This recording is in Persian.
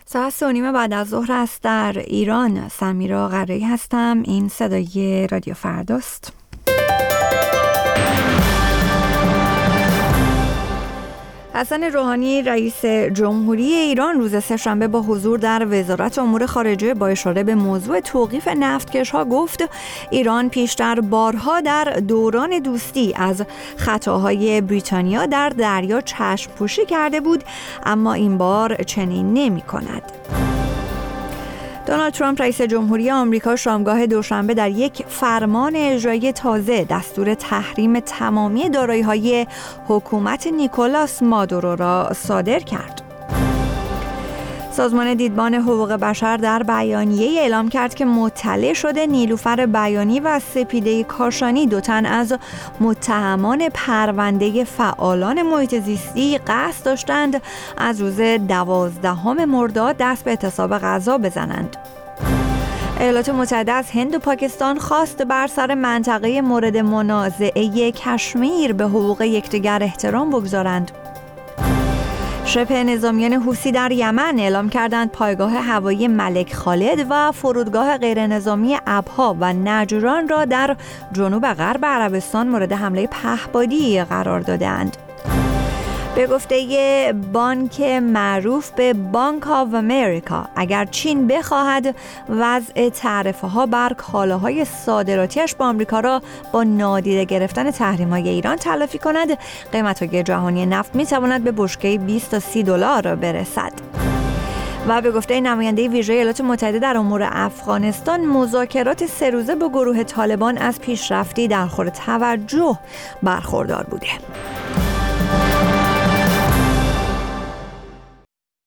ساعت 3:30 بعد از ظهر است در ایران. سمیرا قره‌ای هستم. این صدای رادیو فرداست. حسن روحانی رئیس جمهوری ایران روز سه‌شنبه با حضور در وزارت امور خارجه با اشاره به موضوع توقیف نفتکش‌ها گفت ایران پیشتر بارها در دوران دوستی از خطاهای بریتانیا در دریا چشم پوشی کرده بود، اما این بار چنین نمی‌کند. دونالد ترامپ رئیس جمهوری آمریکا شامگاه دوشنبه در یک فرمان اجرایی تازه دستور تحریم تمامی دارایی‌های حکومت نیکولاس مادورو را صادر کرد. سازمان دیدبان حقوق بشر در بیانیه اعلام کرد که مطلع شده نیلوفر بیانی و سپیده کاشانی، دو تن از متهمان پرونده فعالان محیط زیستی، قصد داشتند از روز 12 مرداد دست به اعتصاب غذا بزنند. ایالات متحده از هند و پاکستان خواست بر سر منطقه مورد منازعه کشمیر به حقوق یکدیگر احترام بگذارند. شبه نظامیان حوثی در یمن اعلام کردند پایگاه هوایی ملک خالد و فرودگاه غیرنظامی ابها و نجران را در جنوب غرب عربستان مورد حمله پهپادی قرار دادند. به گفته بانک معروف به بانک آف امریکا، اگر چین بخواهد وضع تعرفه ها بر کالاهای صادراتیش با آمریکا را با نادیده گرفتن تحریم‌های ایران تلافی کند، قیمت‌های جهانی نفت می‌تواند به بشکه 20 تا 30 دلار برسد. و به گفته نماینده ویژه ایالات متحده در امور افغانستان، مذاکرات 3 روزه با گروه طالبان از پیشرفتی در خور توجه برخوردار بوده.